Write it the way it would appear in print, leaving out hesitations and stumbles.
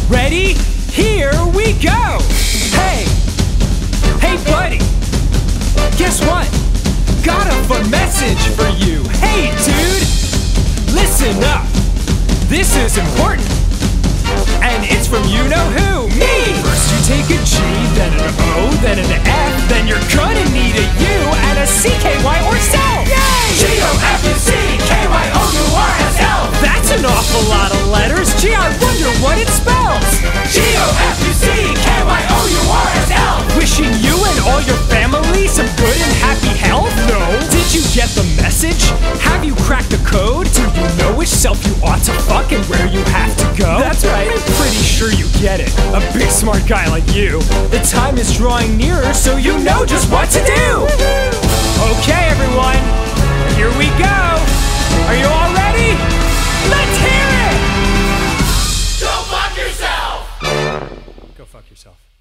Ready? Here we go! Hey! Hey buddy! Guess what? Got a fun message for you! Hey dude! Listen up! This is important! And it's from you-know-who, me! First you take a G, then an O, then an F, then you're gonna need a U and a C-K-Y or self! Yay! G-O-F-U-C-K-Y-O-U-R-S-L! That's an awful lot of letters! Gee, I wonder what it spells! G-O-F-U-C-K-Y-O-U-R-S-L! Wishing you and all your family some good and happy health? No? Did you get the message? Have you cracked the code? Do you know which self you ought to fuck and where you have to go? That's right, I'm pretty sure you get it. A big smart guy like you. The time is drawing nearer, so you know just what to do! Okay, everyone, here we go! Are you all ready? Let's hear it! Go fuck yourself! Go fuck yourself.